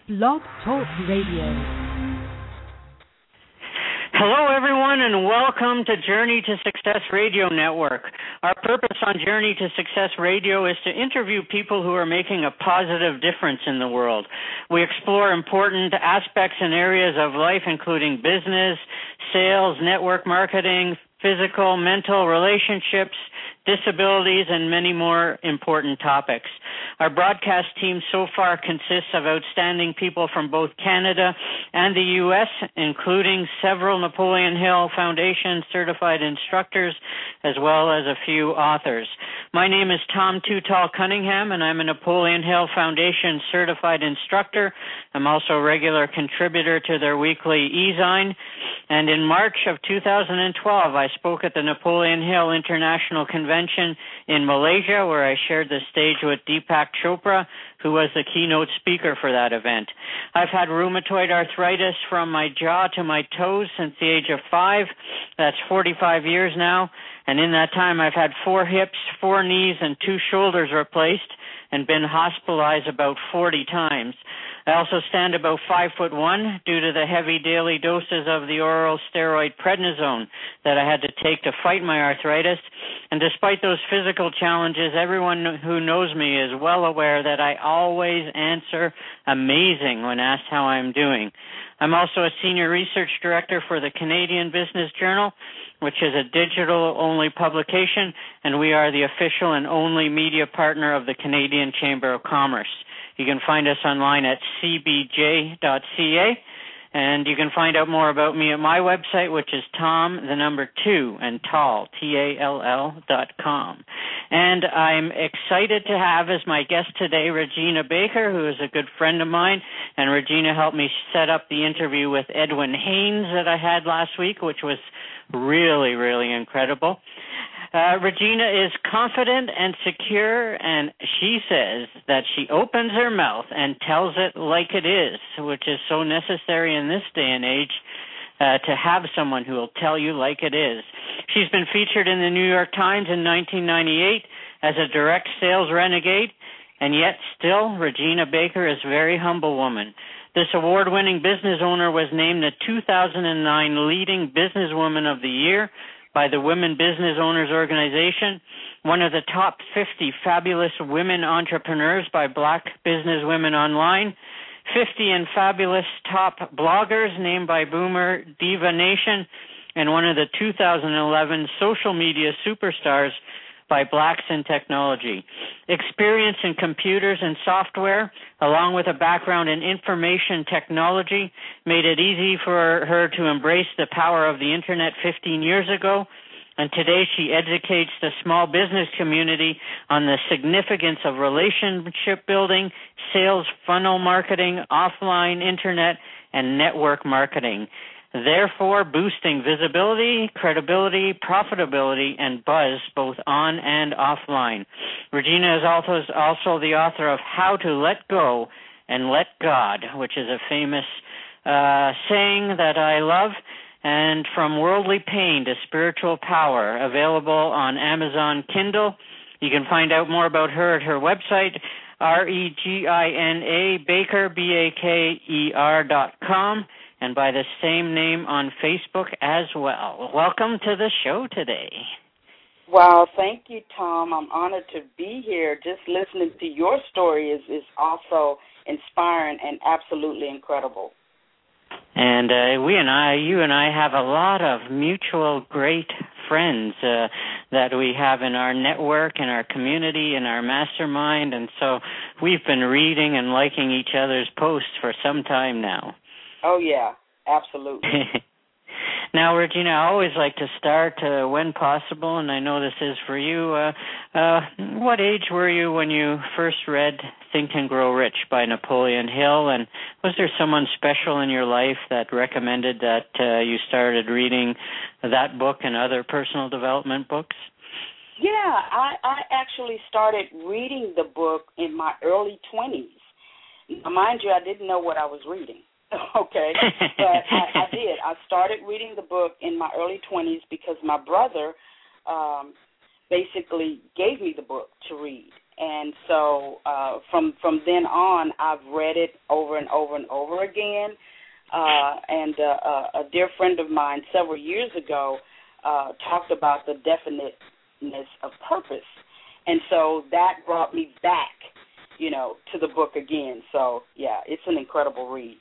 Blog Talk Radio. Hello, everyone, and welcome to Journey to Success Radio Network. Our purpose on Journey to Success Radio is to interview people who are making a positive difference in the world. We explore important aspects and areas of life, including business, sales, network marketing, physical, mental, relationships, disabilities, and many more important topics. Our broadcast team so far consists of outstanding people from both Canada and the U.S., including several Napoleon Hill Foundation certified instructors, as well as a few authors. My name is Tom Too Tall Cunningham, and I'm a Napoleon Hill Foundation certified instructor. I'm also a regular contributor to their weekly e-zine. And in March of 2012, I spoke at the Napoleon Hill International Convention in Malaysia, where I shared the stage with Deepak Chopra, who was the keynote speaker for that event. I've had rheumatoid arthritis from my jaw to my toes since the age of 5. That's 45 years now. And in that time, I've had 4 hips, 4 knees, and 2 shoulders replaced and been hospitalized about 40 times. I also stand about 5'1" due to the heavy daily doses of the oral steroid prednisone that I had to take to fight my arthritis. And despite those physical challenges, everyone who knows me is well aware that I always answer amazing when asked how I'm doing. I'm also a senior research director for the Canadian Business Journal, which is a digital-only publication, and we are the official and only media partner of the Canadian Chamber of Commerce. You can find us online at cbj.ca, and you can find out more about me at my website, which is Tom2 and Tall, Tall.com. And I'm excited to have as my guest today Regina Baker, who is a good friend of mine, and Regina helped me set up the interview with Edwin Haynes that I had last week, which was really, really incredible. Regina is confident and secure, and she says that she opens her mouth and tells it like it is, which is so necessary in this day and age to have someone who will tell you like it is. She's been featured in the New York Times in 1998 as a direct sales renegade, and yet still Regina Baker is a very humble woman. This award-winning business owner was named the 2009 Leading Businesswoman of the Year by the Women Business Owners Organization, one of the top 50 fabulous women entrepreneurs by Black Business Women Online, 50 and fabulous top bloggers named by Boomer Diva Nation, and one of the 2011 social media superstars by Blacks in Technology. Experience in computers and software, along with a background in information technology, made it easy for her to embrace the power of the Internet 15 years ago, and today she educates the small business community on the significance of relationship building, sales funnel marketing, offline Internet, and network marketing, therefore boosting visibility, credibility, profitability, and buzz both on and offline. Regina is also the author of How to Let Go and Let God, which is a famous saying that I love, and From Worldly Pain to Spiritual Power, available on Amazon Kindle. You can find out more about her at her website, Regina Baker, BAKER.com, and by the same name on Facebook as well. Welcome to the show today. Wow, thank you, Tom. I'm honored to be here. Just listening to your story is also inspiring and absolutely incredible. And you and I have a lot of mutual great friends that we have in our network, in our community, in our mastermind, and so we've been reading and liking each other's posts for some time now. Oh, yeah, absolutely. Now, Regina, I always like to start when possible, and I know this is for you. What age were you when you first read Think and Grow Rich by Napoleon Hill, and was there someone special in your life that recommended that you started reading that book and other personal development books? Yeah, I actually started reading the book in my early 20s. Now, mind you, I didn't know what I was reading. Okay, but I did. I started reading the book in my early 20s because my brother basically gave me the book to read. And so from then on, I've read it over and over and over again. And a dear friend of mine several years ago talked about the definiteness of purpose. And so that brought me back, to the book again. So, yeah, it's an incredible read.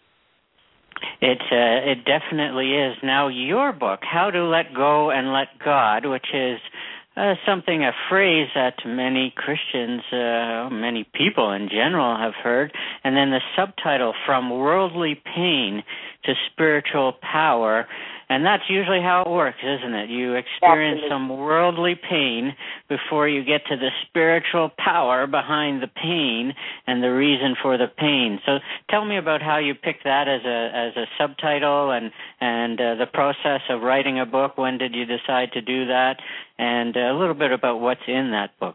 It definitely is. Now, your book, How to Let Go and Let God, which is a phrase that many Christians, many people in general have heard, and then the subtitle, From Worldly Pain to Spiritual Power, and that's usually how it works, isn't it? You experience Absolutely. some worldly pain before you get to the spiritual power behind the pain and the reason for the pain. So tell me about how you picked that as a subtitle and the process of writing a book. When did you decide to do that? And a little bit about what's in that book.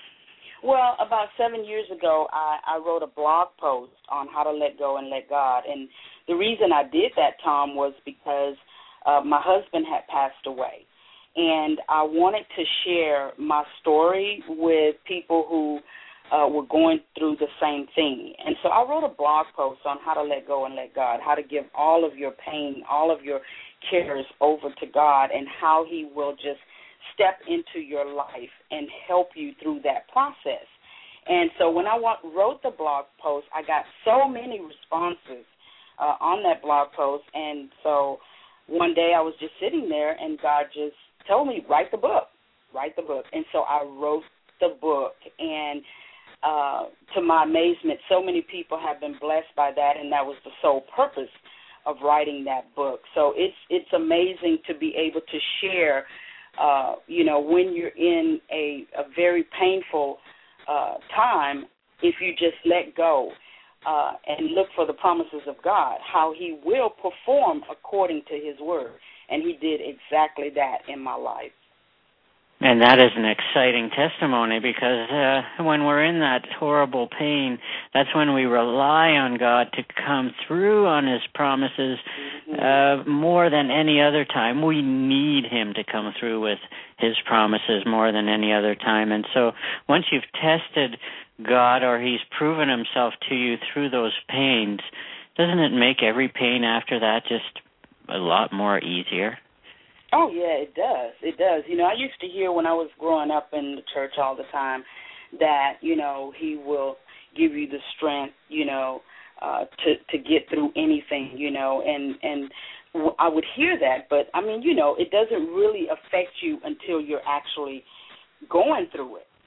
Well, about 7 years ago, I wrote a blog post on how to let go and let God. And the reason I did that, Tom, was because my husband had passed away. And I wanted to share my story with people who were going through the same thing. And so I wrote a blog post on how to let go and let God, how to give all of your pain, all of your cares over to God, and how He will just step into your life and help you through that process. And so when I wrote the blog post, I got so many responses on that blog post. And so one day I was just sitting there, and God just told me, write the book. And so I wrote the book, and to my amazement, so many people have been blessed by that, and that was the sole purpose of writing that book. So it's amazing to be able to share, when you're in a very painful time, if you just let go and look for the promises of God, how He will perform according to His word. And He did exactly that in my life. And that is an exciting testimony, because when we're in that horrible pain, that's when we rely on God to come through on His promises more than any other time. We need Him to come through with His promises more than any other time. And so once you've tested God, or He's proven Himself to you through those pains, doesn't it make every pain after that just a lot more easier? Oh, yeah, it does. It does. I used to hear when I was growing up in the church all the time that, He will give you the strength, to get through anything, and I would hear that. But, it doesn't really affect you until you're actually going through it,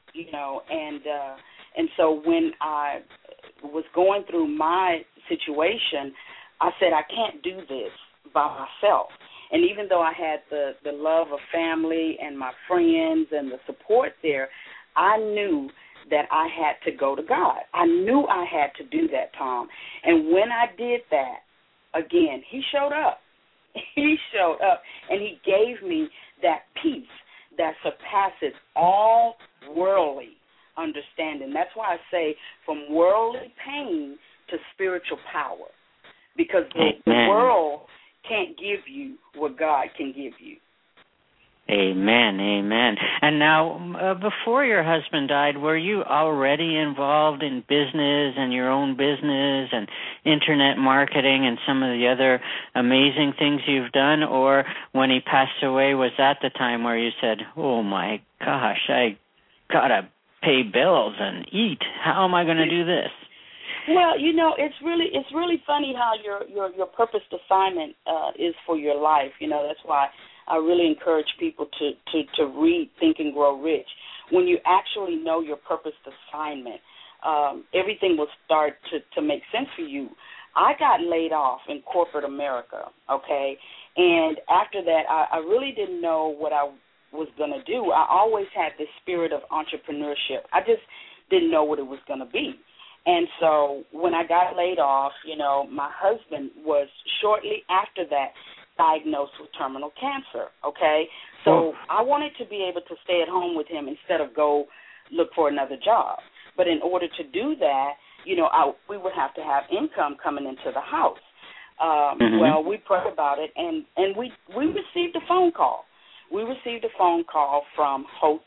and so when I was going through my situation, I said, I can't do this by myself. And even though I had the love of family and my friends and the support there, I knew that I had to go to God. I knew I had to do that, Tom. And when I did that, again, He showed up. He showed up, and He gave me that peace that surpasses all worldly understanding. That's why I say from worldly pain to spiritual power, because the world can't give you what God can give you. Amen, amen. And now, before your husband died, were you already involved in business and your own business and internet marketing and some of the other amazing things you've done? Or when he passed away, was that the time where you said, oh my gosh, I got to pay bills and eat. How am I going to do this? Well, it's really funny how your purposed assignment is for your life. That's why I really encourage people to read Think and Grow Rich. When you actually know your purposed assignment, everything will start to make sense for you. I got laid off in corporate America, okay? And after that, I really didn't know what I was going to do. I always had this spirit of entrepreneurship. I just didn't know what it was going to be. And so when I got laid off, my husband was shortly after that diagnosed with terminal cancer, okay? So I wanted to be able to stay at home with him instead of go look for another job. But in order to do that, we would have to have income coming into the house. Well, we prayed about it, and we received a phone call. We received a phone call from Houghton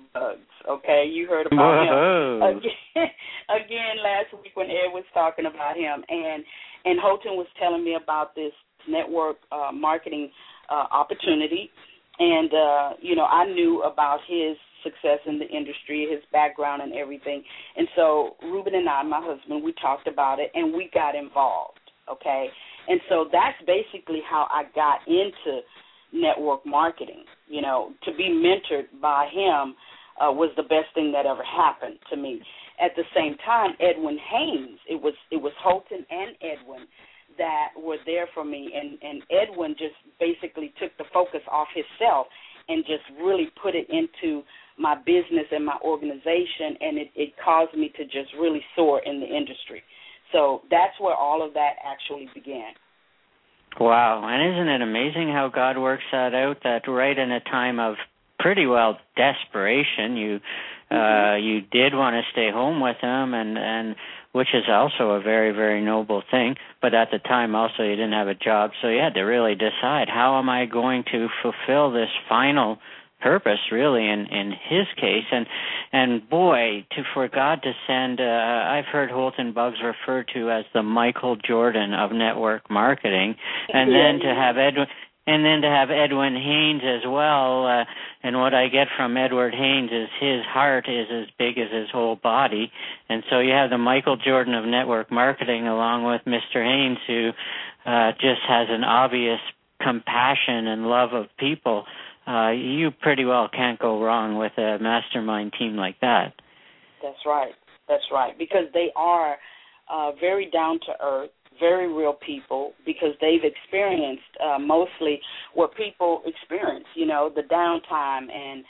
bugs. Okay, you heard about him again last week when Ed was talking about him, and Houghton was telling me about this network marketing opportunity, and I knew about his success in the industry, his background and everything. And so Ruben and I, my husband, we talked about it and we got involved, okay? And so that's basically how I got into network marketing. To be mentored by him was the best thing that ever happened to me. At the same time, Edwin Haynes, it was Houghton and Edwin that were there for me, and Edwin just basically took the focus off himself and just really put it into my business and my organization, and it caused me to just really soar in the industry. So that's where all of that actually began. Wow, and isn't it amazing how God works that out, that right in a time of pretty well desperation, you did want to stay home with him, and which is also a very, very noble thing, but at the time also you didn't have a job, so you had to really decide, how am I going to fulfill this final purpose, really, in his case, and boy, for God to send, I've heard Houghton Buggs referred to as the Michael Jordan of network marketing, and then to have Edwin Haynes as well, and what I get from Edward Haynes is his heart is as big as his whole body, and so you have the Michael Jordan of network marketing along with Mr. Haynes, who just has an obvious compassion and love of people. You pretty well can't go wrong with a mastermind team like that. That's right, because they are very down-to-earth, very real people, because they've experienced mostly what people experience, the downtime,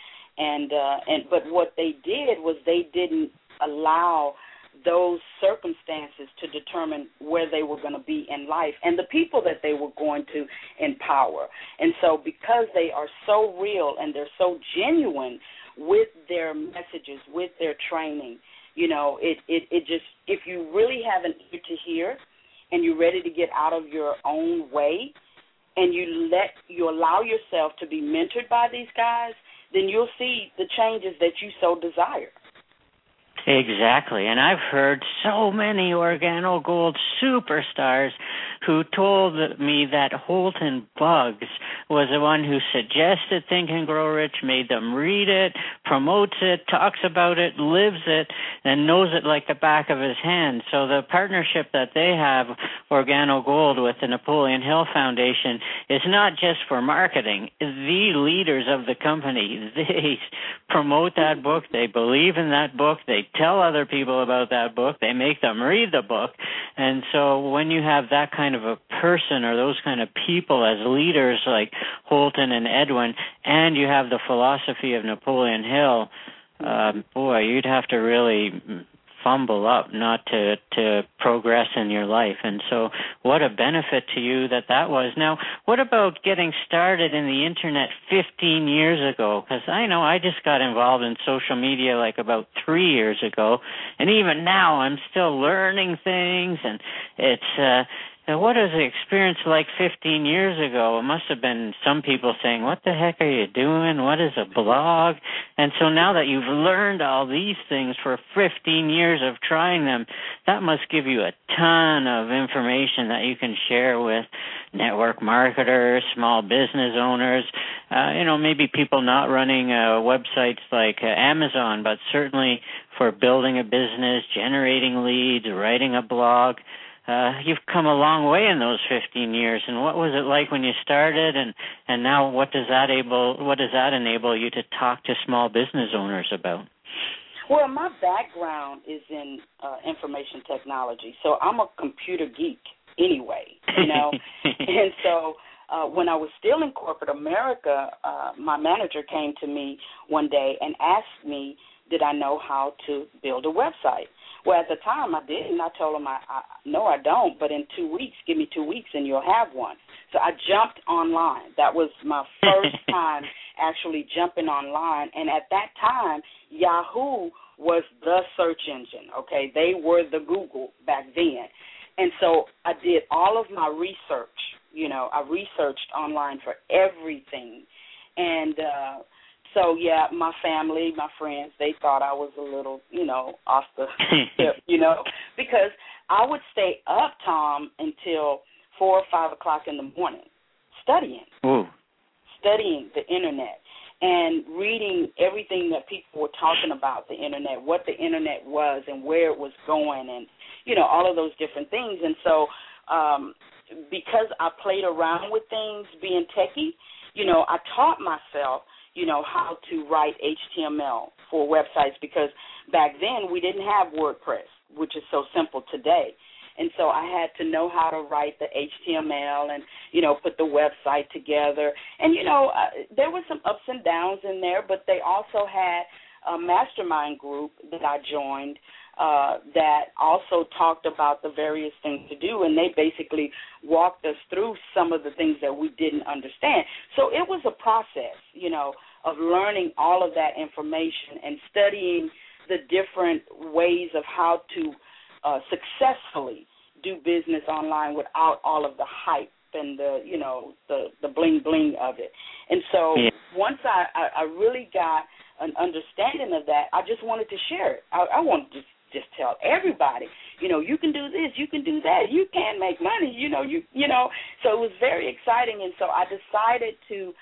but what they did was they didn't allow those circumstances to determine where they were going to be in life and the people that they were going to empower. And so because they are so real and they're so genuine with their messages, with their training, it just, if you really have an ear to hear and you're ready to get out of your own way and you allow yourself to be mentored by these guys, then you'll see the changes that you so desire. Exactly, and I've heard so many OrganoGold superstars who told me that Houghton Buggs was the one who suggested Think and Grow Rich, made them read it, promotes it, talks about it, lives it, and knows it like the back of his hand. So the partnership that they have, OrganoGold, with the Napoleon Hill Foundation, is not just for marketing. The leaders of the company, they promote that book, they believe in that book, they tell other people about that book, they make them read the book, and so when you have that kind of a person or those kind of people as leaders like Houghton and Edwin, and you have the philosophy of Napoleon Hill, boy, you'd have to really fumble up not to progress in your life. And so what a benefit to you that was. Now, what about getting started in the Internet 15 years ago? Because I know I just got involved in social media like about 3 years ago, and even now I'm still learning things, and it's what is the experience like 15 years ago? It must have been some people saying, what the heck are you doing? What is a blog? And so now that you've learned all these things for 15 years of trying them, that must give you a ton of information that you can share with network marketers, small business owners, maybe people not running websites like Amazon, but certainly for building a business, generating leads, writing a blog. You've come a long way in those 15 years, and what was it like when you started, and now what does that enable you to talk to small business owners about? Well, my background is in information technology, so I'm a computer geek anyway, and so when I was still in corporate America, my manager came to me one day and asked me, did I know how to build a website? Well, at the time, I didn't. I told him, no, I don't, but in 2 weeks, give me 2 weeks, and you'll have one. So I jumped online. That was my first time actually jumping online, and at that time, Yahoo was the search engine, okay? They were the Google back then. And so I did all of my research. I researched online for everything, and So, yeah, my family, my friends, they thought I was a little, off the tip, because I would stay up, Tom, until 4 or 5 o'clock in the morning studying. Ooh. Studying the Internet and reading everything that people were talking about the Internet, what the Internet was and where it was going and, all of those different things. And so because I played around with things being techie, I taught myself, how to write HTML for websites because back then we didn't have WordPress, which is so simple today. And so I had to know how to write the HTML and, put the website together. And, there were some ups and downs in there, but they also had a mastermind group that I joined that also talked about the various things to do, and they basically walked us through some of the things that we didn't understand. So it was a process, of learning all of that information and studying the different ways of how to successfully do business online without all of the hype and the bling bling of it. And so once I really got an understanding of that, I just wanted to share it. I wanted to just tell everybody, you can do this, you can do that, you can make money, So it was very exciting, and so I decided to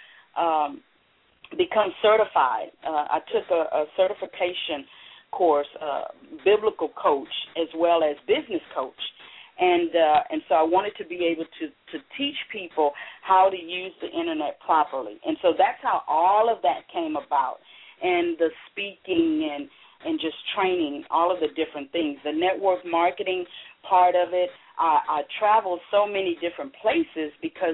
become certified. I took a certification course, biblical coach as well as business coach. And so I wanted to be able to teach people how to use the Internet properly. And so that's how all of that came about, and the speaking and just training, all of the different things. The network marketing part of it, I traveled so many different places because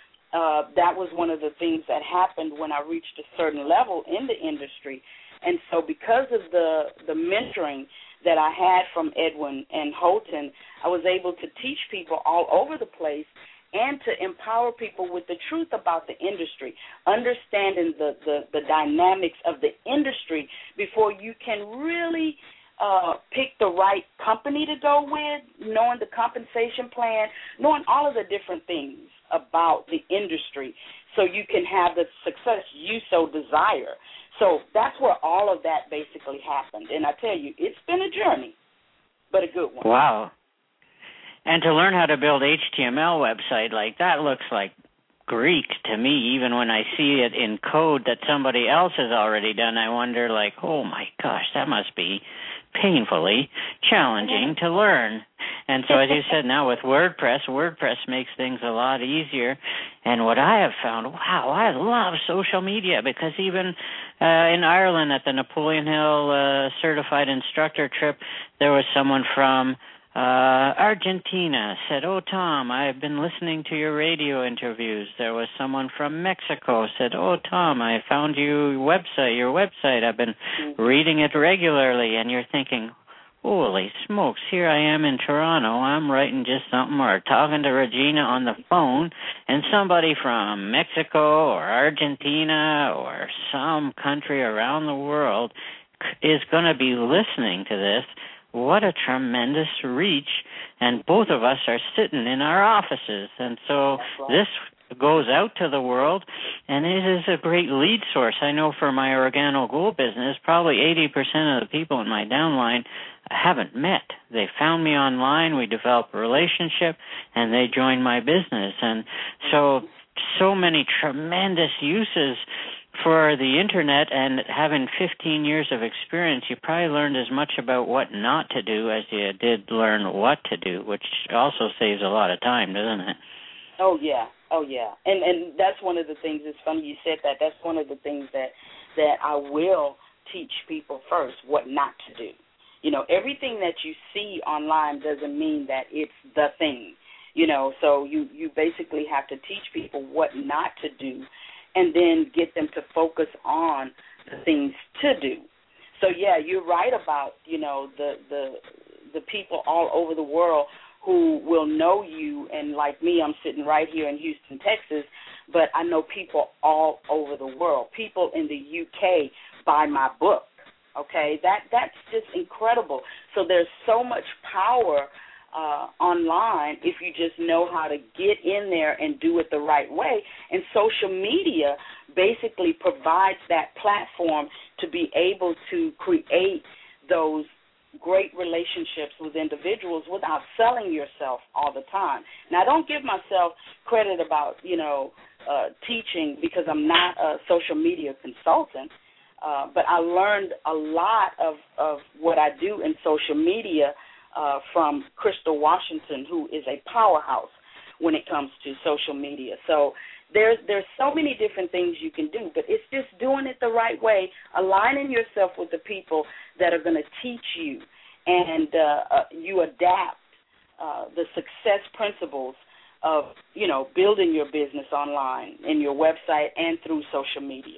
that was one of the things that happened when I reached a certain level in the industry. And so because of the mentoring that I had from Edwin and Houghton, I was able to teach people all over the place and to empower people with the truth about the industry, understanding the dynamics of the industry before you can really pick the right company to go with, knowing the compensation plan, knowing all of the different things about the industry so you can have the success you so desire. So that's where all of that basically happened. And I tell you, it's been a journey, but a good one. Wow. And to learn how to build HTML website like that looks like Greek to me. Even when I see it in code that somebody else has already done, I wonder, like, oh, my gosh, that must be painfully challenging to learn. And so, as you said, now with WordPress makes things a lot easier. And what I have found, wow, I love social media because even in Ireland at the Napoleon Hill certified instructor trip, there was someone from Argentina said, "Oh, Tom, I've been listening to your radio interviews." There was someone from Mexico said, "Oh, Tom, I found your website. I've been reading it regularly." And you're thinking, holy smokes, here I am in Toronto. I'm writing just something or talking to Regina on the phone, and somebody from Mexico or Argentina or some country around the world is going to be listening to this. What a tremendous reach, and both of us are sitting in our offices, and so this goes out to the world, and it is a great lead source. I know for my Organo Gold business, probably 80% of the people in my downline haven't met. They found me online, we developed a relationship, and they joined my business, and so many tremendous uses for the Internet, and having 15 years of experience, you probably learned as much about what not to do as you did learn what to do, which also saves a lot of time, doesn't it? Oh, yeah. And that's one of the things, it's funny you said that. That's one of the things that I will teach people first, what not to do. Everything that you see online doesn't mean that it's the thing, so you basically have to teach people what not to do, and then get them to focus on the things to do. So, yeah, you're right about, the people all over the world who will know you. And like me, I'm sitting right here in Houston, Texas, but I know people all over the world. People in the UK buy my book, okay? That's just incredible. So there's so much power online if you just know how to get in there and do it the right way. And social media basically provides that platform to be able to create those great relationships with individuals without selling yourself all the time. Now, I don't give myself credit about, teaching because I'm not a social media consultant, but I learned a lot of what I do in social media from Crystal Washington, who is a powerhouse when it comes to social media. So there's so many different things you can do, but it's just doing it the right way, aligning yourself with the people that are going to teach you, and you adapt the success principles of, building your business online in your website and through social media.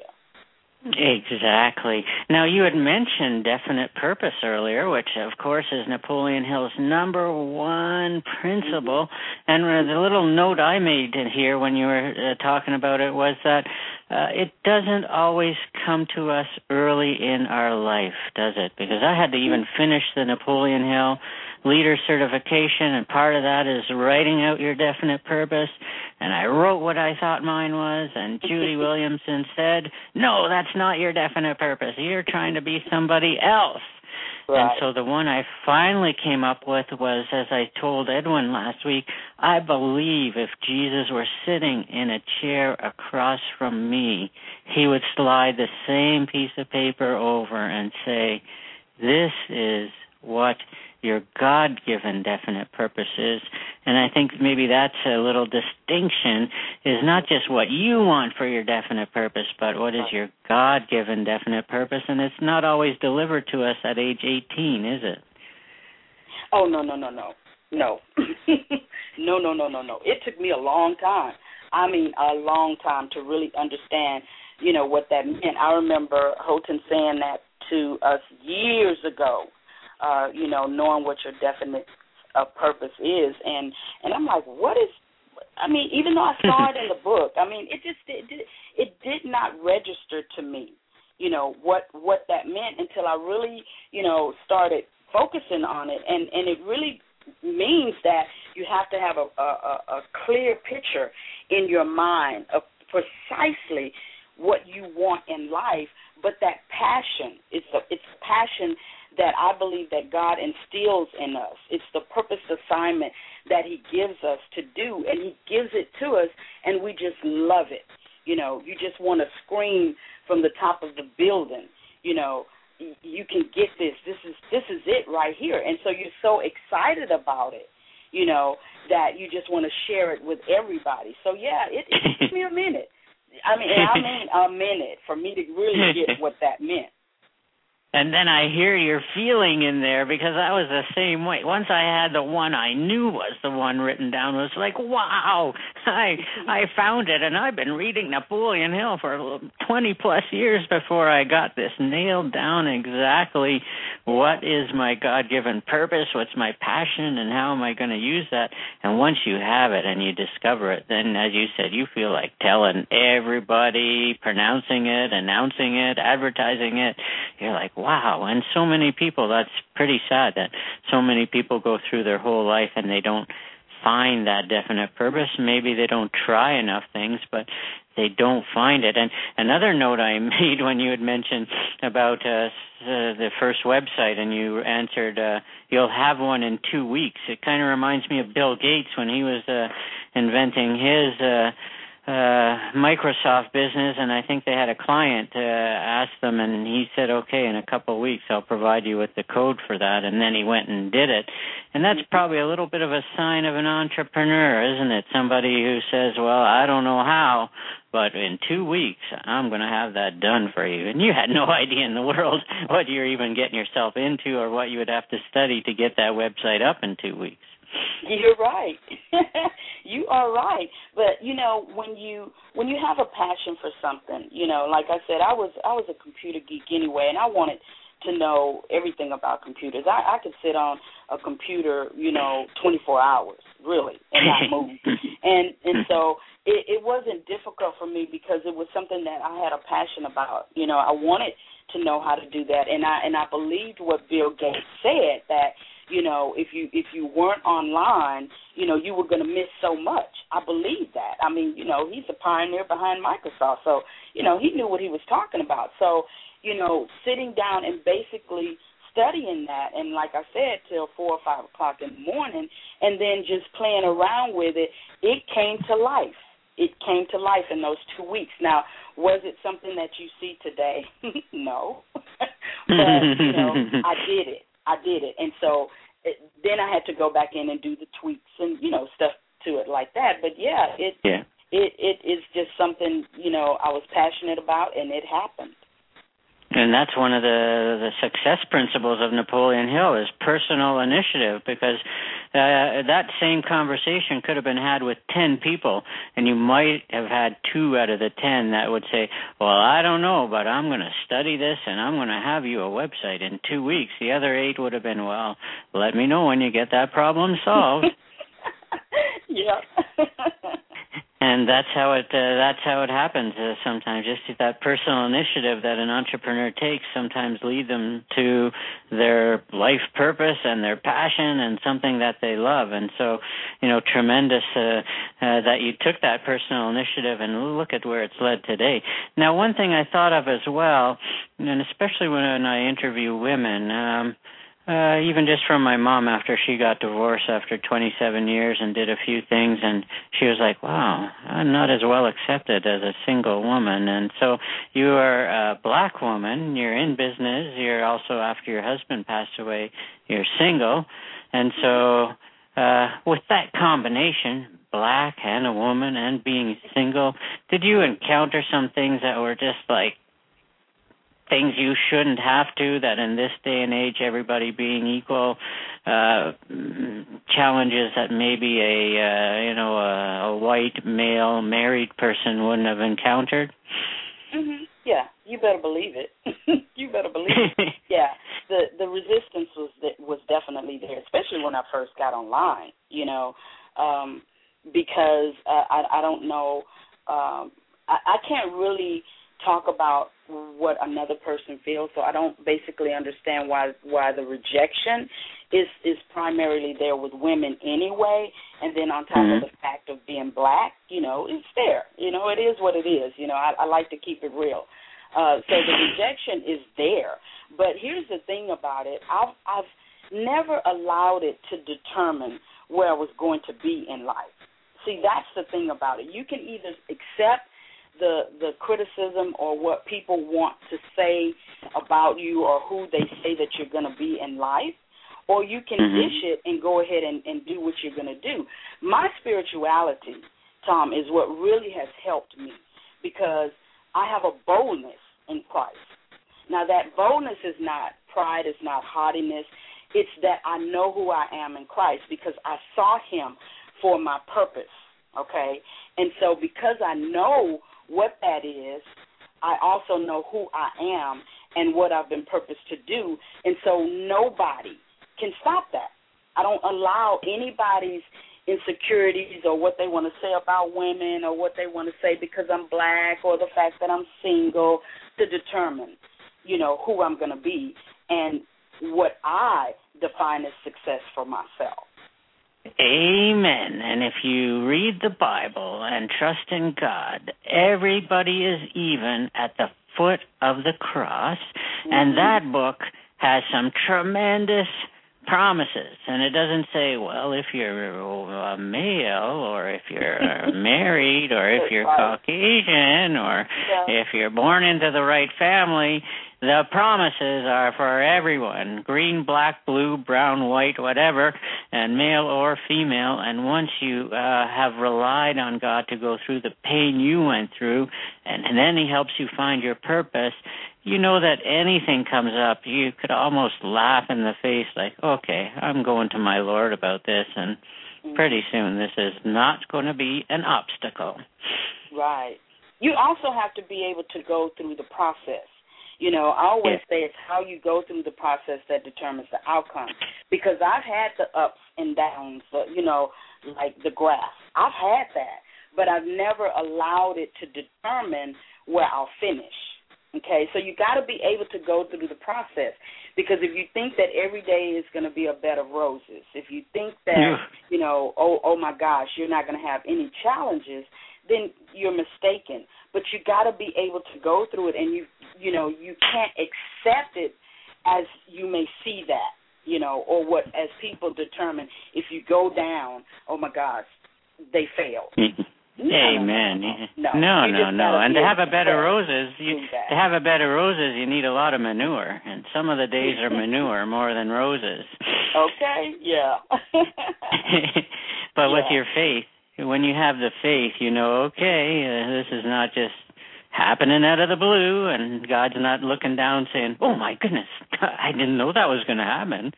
Exactly. Now, you had mentioned definite purpose earlier, which, of course, is Napoleon Hill's number one principle. And the little note I made in here when you were talking about it was that it doesn't always come to us early in our life, does it? Because I had to even finish the Napoleon Hill leader certification, and part of that is writing out your definite purpose. And I wrote what I thought mine was, and Judy Williamson said, no, that's not your definite purpose. You're trying to be somebody else. Right. And so the one I finally came up with was, as I told Edwin last week, I believe if Jesus were sitting in a chair across from me, he would slide the same piece of paper over and say, this is what your God-given definite purpose is. And I think maybe that's a little distinction, is not just what you want for your definite purpose, but what is your God-given definite purpose. And it's not always delivered to us at age 18, is it? Oh, no. No. No. It took me a long time. I mean, a long time to really understand, what that meant. I remember Houghton saying that to us years ago. Knowing what your definite purpose is. And I'm like, even though I saw it in the book, it did not register to me, what that meant until I really, started focusing on it. And it really means that you have to have a clear picture in your mind of precisely what you want in life, but that passion, it's passion that I believe that God instills in us. It's the purpose assignment that he gives us to do, and he gives it to us, and we just love it. You just want to scream from the top of the building, you can get this. This is it right here. And so you're so excited about it, that you just want to share it with everybody. So, yeah, it took me a minute. I mean a minute for me to really get what that meant. And then I hear your feeling in there, because I was the same way. Once I had the one I knew was the one written down, it was like, wow, I found it. And I've been reading Napoleon Hill for 20-plus years before I got this nailed down exactly what is my God-given purpose, what's my passion, and how am I going to use that. And once you have it and you discover it, then, as you said, you feel like telling everybody, pronouncing it, announcing it, advertising it. You're like, wow. And so many people, that's pretty sad that so many people go through their whole life and they don't find that definite purpose. Maybe they don't try enough things, but they don't find it. And another note I made when you had mentioned about the first website, and you answered, you'll have one in 2 weeks. It kind of reminds me of Bill Gates when he was inventing his Microsoft business, and I think they had a client ask them, and he said, okay, in a couple of weeks I'll provide you with the code for that, and then he went and did it. And that's probably a little bit of a sign of an entrepreneur, isn't it? Somebody who says, well, I don't know how, but in 2 weeks I'm going to have that done for you. And you had no idea in the world what you're even getting yourself into or what you would have to study to get that website up in 2 weeks. You're right. You are right. But when you have a passion for something, like I said, I was a computer geek anyway, and I wanted to know everything about computers. I could sit on a computer, 24 hours, really, and not move. And so it wasn't difficult for me because it was something that I had a passion about. I wanted to know how to do that, and I believed what Bill Gates said, that you know, if you weren't online, you know, you were going to miss so much. I believe that. I mean, you know, he's a pioneer behind Microsoft, so, you know, he knew what he was talking about. So, you know, sitting down and basically studying that, and like I said, till 4 or 5 o'clock in the morning, and then just playing around with it, it came to life. It came to life in those 2 weeks. Now, was it something that you see today? No. But, you know, I did it. And so then I had to go back in and do the tweaks and, you know, stuff to it like that. But, yeah, it is just something, you know, I was passionate about, and it happened. And that's one of the success principles of Napoleon Hill is personal initiative, because that same conversation could have been had with 10 people, and you might have had 2 out of the 10 that would say, well, I don't know, but I'm going to study this, and I'm going to have you a website in 2 weeks. The other 8 would have been, well, let me know when you get that problem solved. Yeah. And that's how it happens sometimes. Just that personal initiative that an entrepreneur takes sometimes lead them to their life purpose and their passion and something that they love. And so, you know, tremendous that you took that personal initiative, and look at where it's led today. Now, one thing I thought of as well, and especially when I interview women, even just from my mom after she got divorced after 27 years and did a few things, and she was like, wow, I'm not as well accepted as a single woman. And so you are a black woman, you're in business, you're also, after your husband passed away, you're single. And so with that combination, black and a woman and being single, did you encounter some things that were just like, things you shouldn't have to, that in this day and age, everybody being equal, challenges that maybe a white male married person wouldn't have encountered? Mm-hmm. Yeah, you better believe it. You better believe it. Yeah, the resistance was definitely there, especially when I first got online, you know, because I don't know, I can't really talk about what another person feels, so I don't basically understand why the rejection is primarily there with women anyway, and then on top of the fact of being black, you know, it's there. You know, it is what it is. You know, I like to keep it real. So the rejection is there. But here's the thing about it. I've never allowed it to determine where I was going to be in life. See, that's the thing about it. You can either accept the criticism or what people want to say about you or who they say that you're going to be in life, or you can dish it and go ahead and do what you're going to do. My spirituality, Tom, is what really has helped me, because I have a boldness in Christ. Now, that boldness is not pride, it's not haughtiness. It's that I know who I am in Christ because I sought him for my purpose, okay? And so because I know what that is, I also know who I am and what I've been purposed to do, and so nobody can stop that. I don't allow anybody's insecurities or what they want to say about women or what they want to say because I'm black or the fact that I'm single to determine, you know, who I'm going to be and what I define as success for myself. Amen. And if you read the Bible and trust in God, everybody is even at the foot of the cross, and that book has some tremendous promises. And it doesn't say, well, if you're a male or if you're married or if you're Caucasian or if you're born into the right family. The promises are for everyone, green, black, blue, brown, white, whatever, and male or female. And once you have relied on God to go through the pain you went through, and then he helps you find your purpose, you know that anything comes up, you could almost laugh in the face like, okay, I'm going to my Lord about this, and pretty soon this is not going to be an obstacle. Right. You also have to be able to go through the process. You know, I always say it's how you go through the process that determines the outcome. Because I've had the ups and downs, you know, like the graph. I've had that. But I've never allowed it to determine where I'll finish. Okay, so you got to be able to go through the process, because if you think that every day is going to be a bed of roses, if you think that, oh my gosh, you're not going to have any challenges, then you're mistaken. But you got to be able to go through it, and you can't accept it as you may see that, or what as people determine. If you go down, oh my gosh, they failed. Amen. No. And to have a bed of roses, you need a lot of manure, and some of the days are manure more than roses. Okay, yeah. But with your faith, when you have the faith, this is not just happening out of the blue, and God's not looking down saying, "Oh my goodness, I didn't know that was going to happen."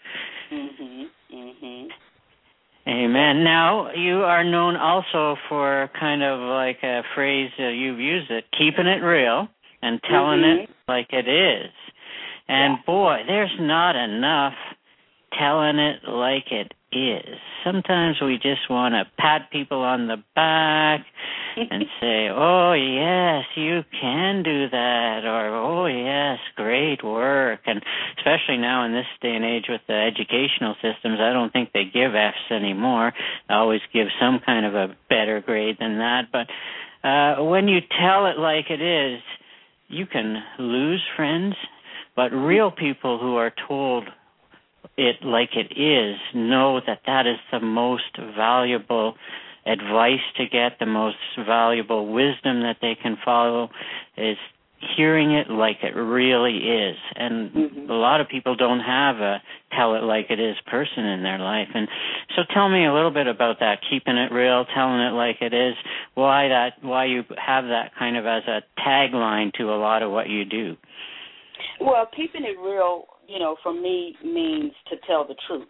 Amen. Now, you are known also for kind of like a phrase, you've used it, keeping it real and telling it like it is. And boy, there's not enough telling it like it is. Sometimes we just want to pat people on the back and say, "Oh, yes, you can do that," or "Oh, yes, great work." And especially now in this day and age with the educational systems, I don't think they give Fs anymore. They always give some kind of a better grade than that. But when you tell it like it is, you can lose friends, but real people who are told it like it is know that that is the most valuable advice to get, the most valuable wisdom that they can follow, is hearing it like it really is. And a lot of people don't have a tell it like it is person in their life. And so tell me a little bit about that, keeping it real, telling it like it is, why you have that kind of as a tagline to a lot of what you do. Well, keeping it real, for me means to tell the truth.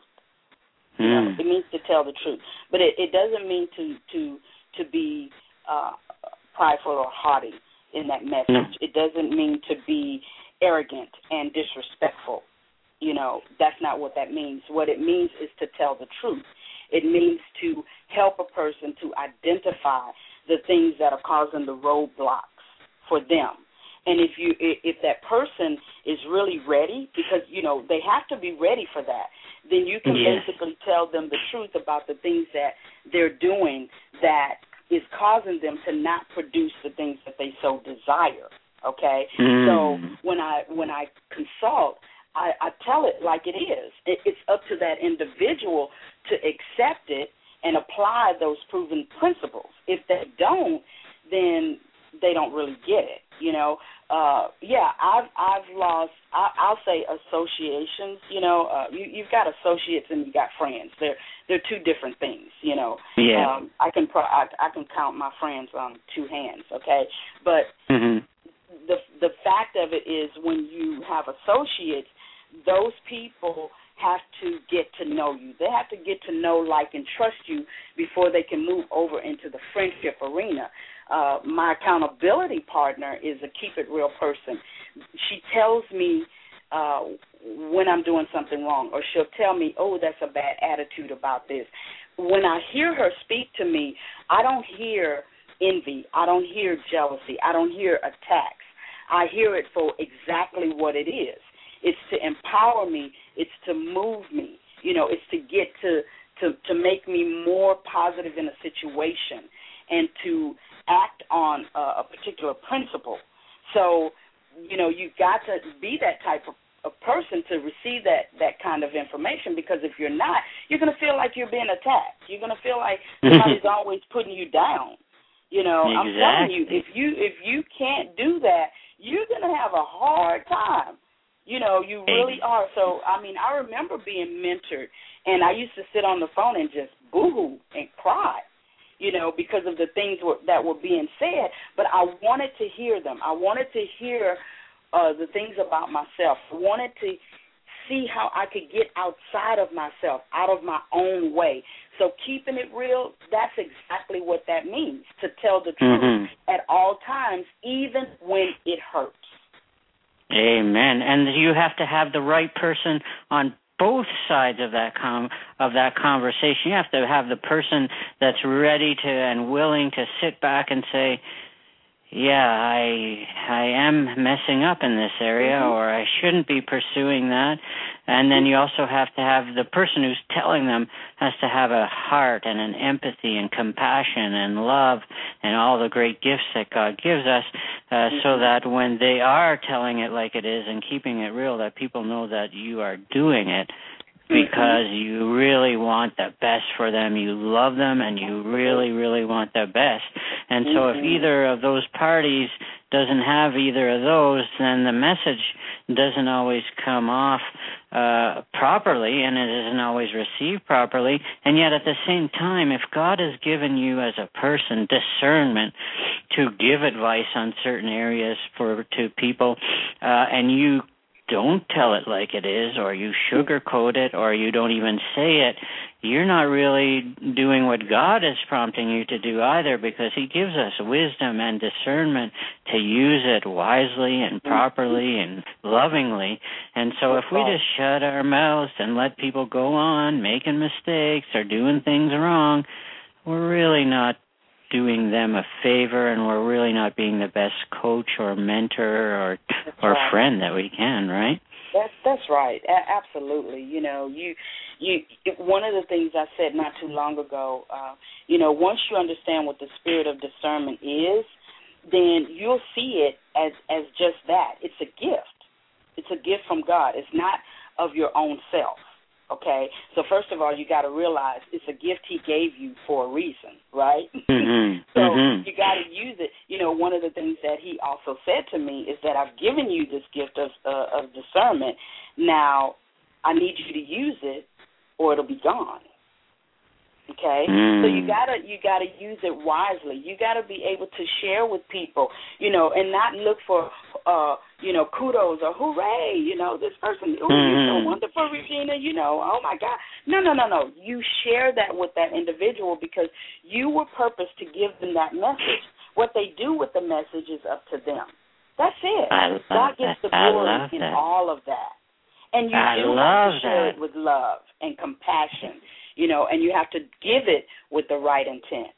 It means to tell the truth, but it doesn't mean to be prideful or haughty in that message. It doesn't mean to be arrogant and disrespectful. That's not what that means. What it means is to tell the truth. It means to help a person to identify the things that are causing the roadblocks for them. And if that person is really ready, because, they have to be ready for that, then you can basically tell them the truth about the things that they're doing that is causing them to not produce the things that they so desire, okay? So when I consult, I tell it like it is. It's up to that individual to accept it and apply those proven principles. If they don't, then they don't really get it, I've lost, I'll say associations, you've got associates and you've got friends. They're two different things, I can count my friends on two hands, okay? But the fact of it is, when you have associates, those people have to get to know you. They have to get to know, like, and trust you before they can move over into the friendship arena. My accountability partner is a keep it real person. She tells me when I'm doing something wrong, or she'll tell me, "Oh, that's a bad attitude about this." When I hear her speak to me, I don't hear envy. I don't hear jealousy. I don't hear attacks. I hear it for exactly what it is. It's to empower me. It's to move me. It's to get to make me more positive in a situation and to act on a particular principle. So, you've got to be that type of person to receive that kind of information, because if you're not, you're going to feel like you're being attacked. You're going to feel like somebody's always putting you down. Exactly. I'm telling you, if you can't do that, you're going to have a hard time. You really are. So, I remember being mentored, and I used to sit on the phone and just boo-hoo and cry, because of the things that were being said. But I wanted to hear them. I wanted to hear the things about myself. I wanted to see how I could get outside of myself, out of my own way. So keeping it real, that's exactly what that means, to tell the truth at all times, even when it hurts. Amen. And you have to have the right person on both sides of that conversation. You have to have the person that's ready to and willing to sit back and say, I am messing up in this area, or I shouldn't be pursuing that. And then you also have to have the person who's telling them has to have a heart and an empathy and compassion and love and all the great gifts that God gives us, so that when they are telling it like it is and keeping it real, that people know that you are doing it because you really want the best for them. You love them, and you really, really want the best. And so if either of those parties doesn't have either of those, then the message doesn't always come off properly, and it isn't always received properly. And yet at the same time, if God has given you as a person discernment to give advice on certain areas to people, and you don't tell it like it is, or you sugarcoat it, or you don't even say it, you're not really doing what God is prompting you to do either, because He gives us wisdom and discernment to use it wisely and properly and lovingly. And so if we just shut our mouths and let people go on making mistakes or doing things wrong, we're really not doing them a favor, and we're really not being the best coach or mentor or friend that we can, right? That's right. Absolutely. You one of the things I said not too long ago, once you understand what the spirit of discernment is, then you'll see it as just that. It's a gift. It's a gift from God. It's not of your own self. Okay, so first of all, you got to realize it's a gift He gave you for a reason, right? So you got to use it. One of the things that He also said to me is that I've given you this gift of discernment. Now, I need you to use it, or it'll be gone. Okay, so you gotta use it wisely. You gotta be able to share with people, and not look for kudos or hooray, this person, you're so wonderful, Regina, oh my God. No. You share that with that individual because you were purposed to give them that message. What they do with the message is up to them. That's it. God gets the glory in all of that. And you do have to share it with love and compassion. And you have to give it with the right intent.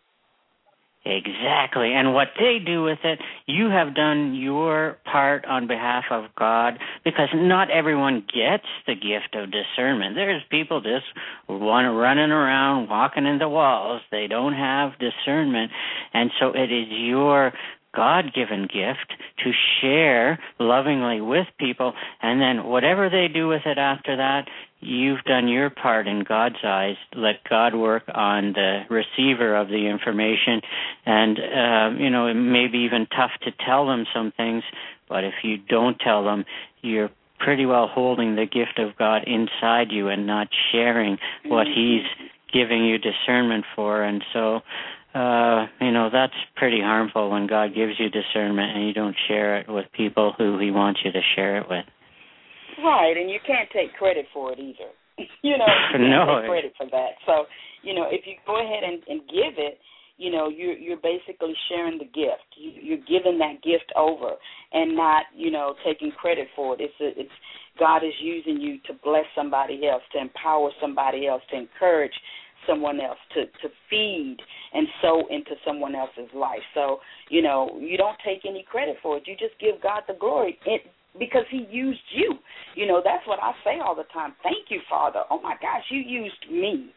Exactly. And what they do with it, you have done your part on behalf of God, because not everyone gets the gift of discernment. There's people just running around, walking into walls. They don't have discernment. And so it is your God-given gift to share lovingly with people, and then whatever they do with it after that, you've done your part in God's eyes. Let God work on the receiver of the information, and it may be even tough to tell them some things, but if you don't tell them, you're pretty well holding the gift of God inside you and not sharing what He's giving you discernment for. And so that's pretty harmful when God gives you discernment and you don't share it with people who He wants you to share it with. Right, and you can't take credit for it either. You can't take credit for that. So, if you go ahead and give it, you're basically sharing the gift. You're giving that gift over and not, taking credit for it. It's God is using you to bless somebody else, to empower somebody else, to encourage someone else, to feed and sow into someone else's life. So, you don't take any credit for it. You just give God the glory because He used you. That's what I say all the time. Thank you, Father. Oh, my gosh, you used me.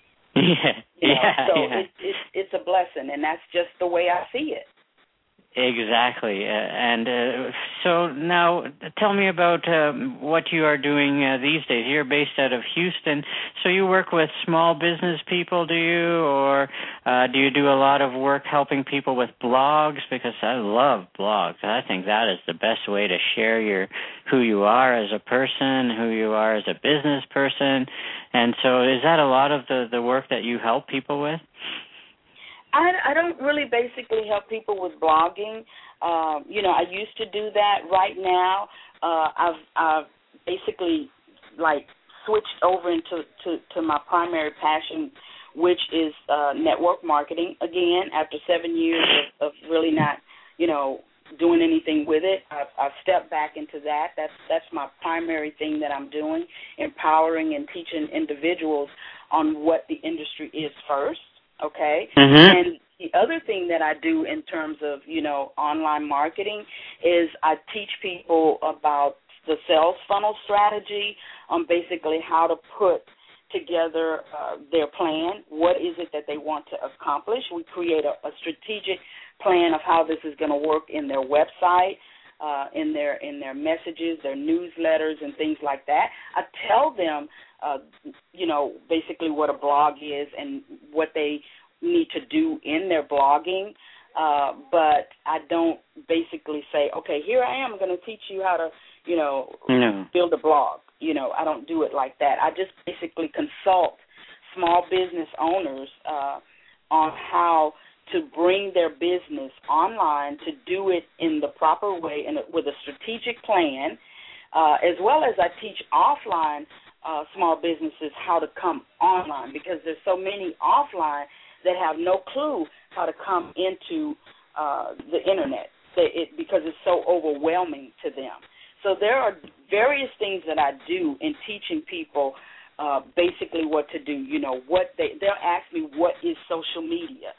It's a blessing, and that's just the way I see it. Exactly. So now tell me about what you are doing these days. You're based out of Houston, so you work with small business people, do you? Or do you do a lot of work helping people with blogs? Because I love blogs. I think that is the best way to share who you are as a person, who you are as a business person. And so is that a lot of the work that you help people with? I don't really basically help people with blogging. I used to do that. Right now, I've basically switched over into my primary passion, which is network marketing. Again, after 7 years of really not, doing anything with it, I've stepped back into that. That's my primary thing that I'm doing, empowering and teaching individuals on what the industry is first. Okay, and the other thing that I do in terms of, online marketing is I teach people about the sales funnel strategy, basically how to put together their plan. What is it that they want to accomplish? We create a strategic plan of how this is going to work in their website, in their messages, their newsletters, and things like that. I tell them, basically what a blog is and what they need to do in their blogging, but I don't basically say, okay, here I am, I'm going to teach you how to, build a blog. I don't do it like that. I just basically consult small business owners on how to bring their business online, to do it in the proper way and with a strategic plan, as well as I teach offline small businesses how to come online, because there's so many offline that have no clue how to come into the Internet because it's so overwhelming to them. So there are various things that I do in teaching people basically what to do. They'll ask me, what is social media?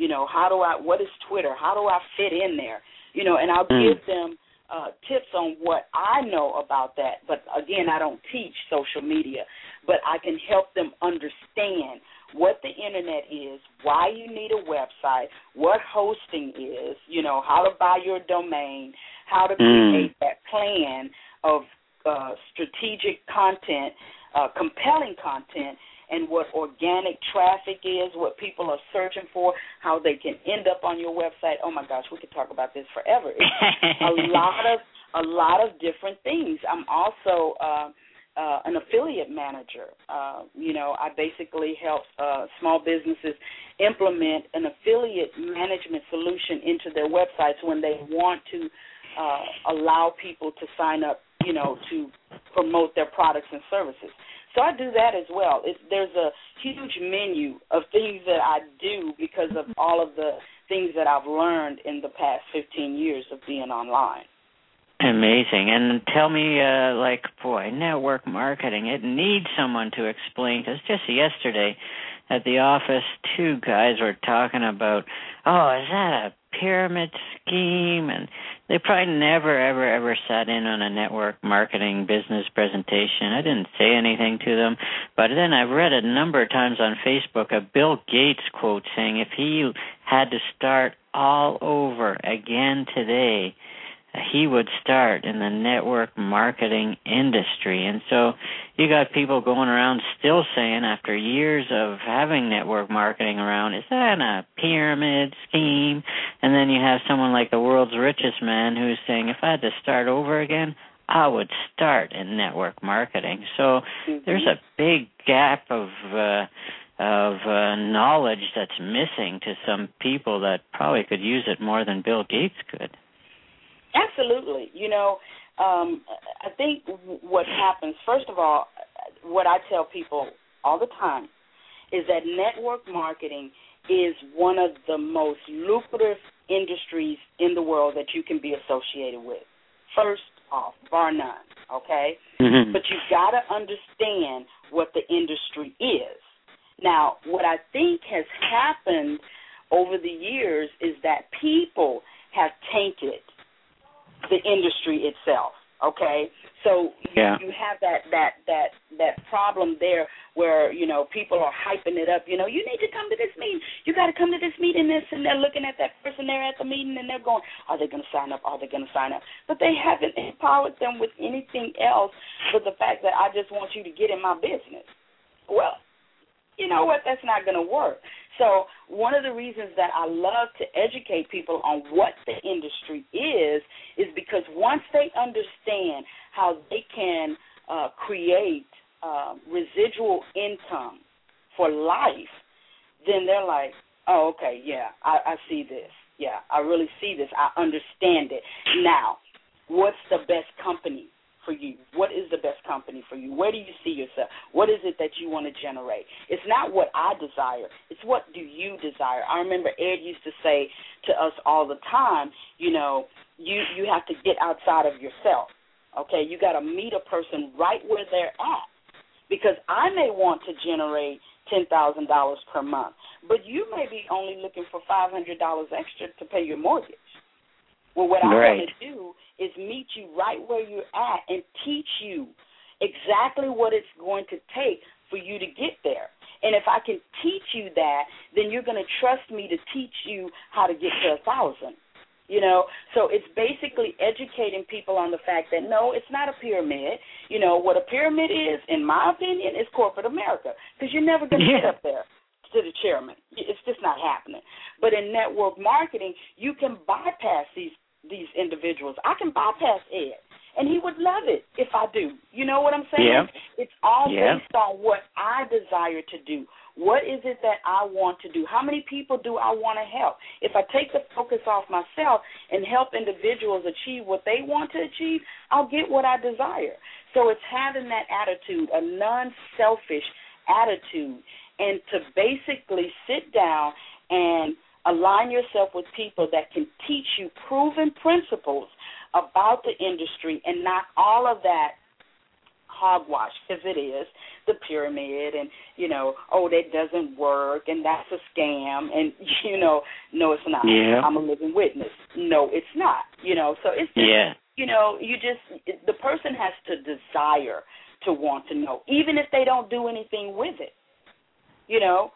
What is Twitter? How do I fit in there? And I'll give them tips on what I know about that. But, again, I don't teach social media, but I can help them understand what the Internet is, why you need a website, what hosting is, how to buy your domain, how to create that plan of strategic content, compelling content, and what organic traffic is, what people are searching for, how they can end up on your website. Oh, my gosh, we could talk about this forever. It's a lot of different things. I'm also an affiliate manager. I basically help small businesses implement an affiliate management solution into their websites when they want to allow people to sign up, to promote their products and services. So I do that as well. There's a huge menu of things that I do because of all of the things that I've learned in the past 15 years of being online. Amazing. And tell me, network marketing, it needs someone to explain, because just yesterday at the office, two guys were talking about, is that a pyramid scheme? And they probably never, ever, ever sat in on a network marketing business presentation. I didn't say anything to them, but then I've read a number of times on Facebook a Bill Gates quote saying if he had to start all over again today, he would start in the network marketing industry. And so you got people going around still saying, after years of having network marketing around, is that a pyramid scheme? And then you have someone like the world's richest man who's saying, if I had to start over again, I would start in network marketing. So there's a big gap of knowledge that's missing to some people that probably could use it more than Bill Gates could. Absolutely. I think what happens, first of all, what I tell people all the time is that network marketing is one of the most lucrative industries in the world that you can be associated with. First off, bar none, okay? Mm-hmm. But you've got to understand what the industry is. Now, what I think has happened over the years is that people have tainted the industry itself, okay? So you have that problem there where, people are hyping it up. You need to come to this meeting. You got to come to this meeting, and they're looking at that person there at the meeting, and they're going, are they going to sign up? Are they going to sign up? But they haven't empowered them with anything else but the fact that I just want you to get in my business. Well, you know what? That's not going to work. So one of the reasons that I love to educate people on what the industry is because once they understand how they can create residual income for life, then they're like, oh, okay, yeah, I see this. Yeah, I really see this. I understand it. Now, what's the best company for you? What is the best company for you? Where do you see yourself? What is it that you want to generate? It's not what I desire. It's what do you desire. I remember Ed used to say to us all the time, you have to get outside of yourself, okay? You got to meet a person right where they're at, because I may want to generate $10,000 per month. But you may be only looking for $500 extra to pay your mortgage. Well, what I want to do is meet you right where you're at and teach you exactly what it's going to take for you to get there. And if I can teach you that, then you're going to trust me to teach you how to get to 1,000. You know, so it's basically educating people on the fact that, no, it's not a pyramid. You know, what a pyramid is, in my opinion, is corporate America, because you're never going to get up there to the chairman. It's just not happening. But in network marketing, you can bypass these individuals. I can bypass Ed, and he would love it if I do. You know what I'm saying? Yeah. It's all based on what I desire to do. What is it that I want to do? How many people do I want to help? If I take the focus off myself and help individuals achieve what they want to achieve, I'll get what I desire. So it's having that attitude, a non-selfish attitude, and to basically sit down and align yourself with people that can teach you proven principles about the industry and not all of that hogwash, because it is the pyramid, and, you know, oh, that doesn't work, and that's a scam, and, you know, no, it's not. Yeah. I'm a living witness. No, it's not. You know, so it's just, you know, the person has to desire to want to know, even if they don't do anything with it. You know,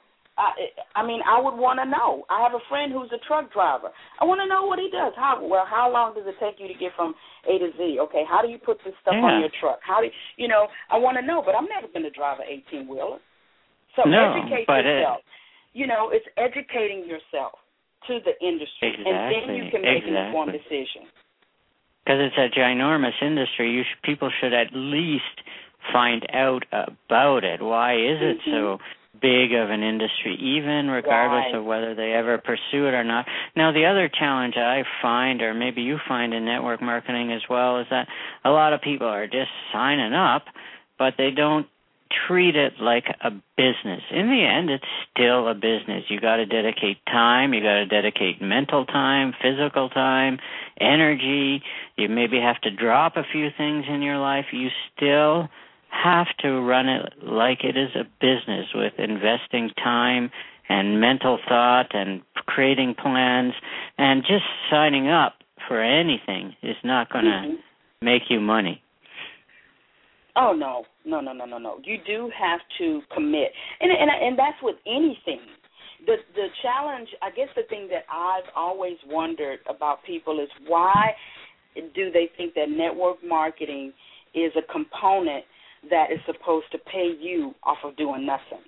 I mean, I would want to know. I have a friend who's a truck driver. I want to know what he does. How long does it take you to get from A to Z? Okay, how do you put this stuff on your truck? How do you know? I want to know, but I'm never going to drive an 18-wheeler. So educate yourself. You know, it's educating yourself to the industry, and then you can make an informed decision. Because it's a ginormous industry, people should at least find out about it. Why is it so big of an industry, even regardless of whether they ever pursue it or not? Now, the other challenge I find, or maybe you find in network marketing as well, is that a lot of people are just signing up, but they don't treat it like a business. In the end, it's still a business. You got to dedicate time. You got to dedicate mental time, physical time, energy. You maybe have to drop a few things in your life. You still have to run it like it is a business, with investing time and mental thought and creating plans, and just signing up for anything is not going to make you money. Oh, no. You do have to commit. And that's with anything. The challenge, I guess the thing that I've always wondered about people is, why do they think that network marketing is a component that is supposed to pay you off of doing nothing?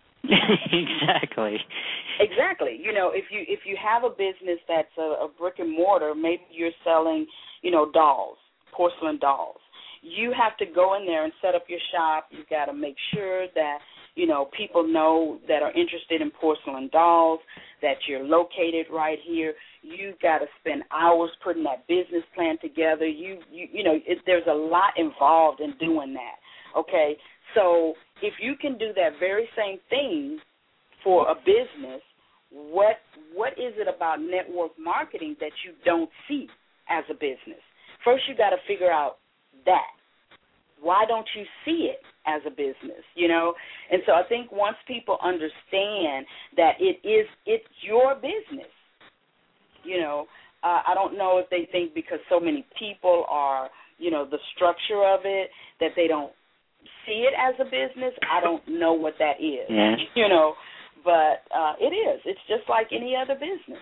Exactly. You know, if you have a business that's a brick and mortar, maybe you're selling, you know, dolls, porcelain dolls. You have to go in there and set up your shop. You've got to make sure that, you know, people know that are interested in porcelain dolls, that you're located right here. You've got to spend hours putting that business plan together. You know, there's a lot involved in doing that. Okay, so if you can do that very same thing for a business, what is it about network marketing that you don't see as a business? First, you got to figure out that. Why don't you see it as a business? You know, and so I think once people understand that it's your business, you know, I don't know if they think because so many people are, you know, the structure of it, that they don't see it as a business. I don't know what that is, you know, but it is. It's just like any other business.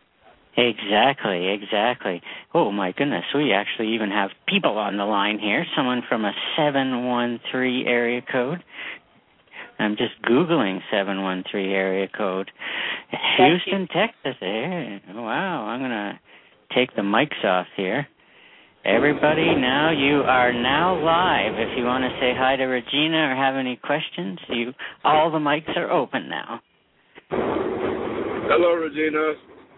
Exactly. Oh, my goodness. We actually even have people on the line here. Someone from a 713 area code. I'm just Googling 713 area code. Houston, Texas. Wow, I'm going to take the mics off here. Everybody, now you are now live. If you want to say hi to Regina or have any questions, all the mics are open now. Hello, Regina.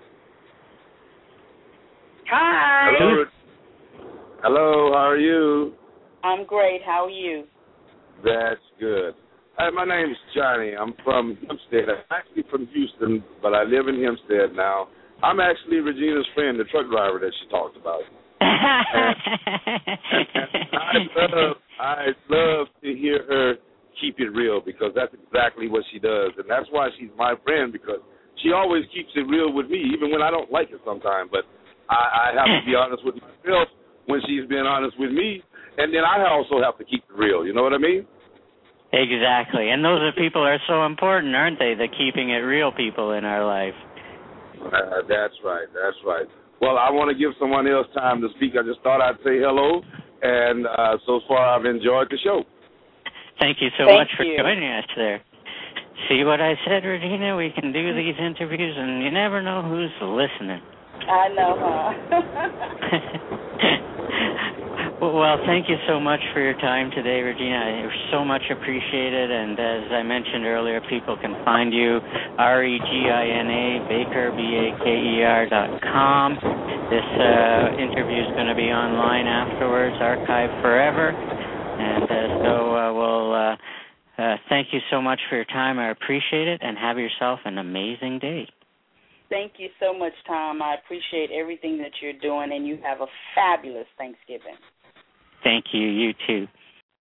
Hi. Hello, how are you? I'm great. How are you? That's good. Hi, my name's Johnny. I'm from Hempstead. I'm actually from Houston, but I live in Hempstead now. I'm actually Regina's friend, the truck driver that she talked about. And I love to hear her keep it real, because that's exactly what she does. And that's why she's my friend, because she always keeps it real with me, even when I don't like it sometimes. But I have to be honest with myself when she's being honest with me, and then I also have to keep it real. You know what I mean? Exactly. And those are people are so important, aren't they? The keeping it real people in our life. That's right. That's right. Well, I want to give someone else time to speak. I just thought I'd say hello, and so far I've enjoyed the show. Thank you so much for joining us there. See what I said, Regina? We can do these interviews, and you never know who's listening. I know, huh? Well, thank you so much for your time today, Regina. It's so much appreciated. And as I mentioned earlier, people can find you, Regina Baker, BAKER.com. This interview is going to be online afterwards, archived forever. And we'll thank you so much for your time. I appreciate it, and have yourself an amazing day. Thank you so much, Tom. I appreciate everything that you're doing, and you have a fabulous Thanksgiving. Thank you. You too.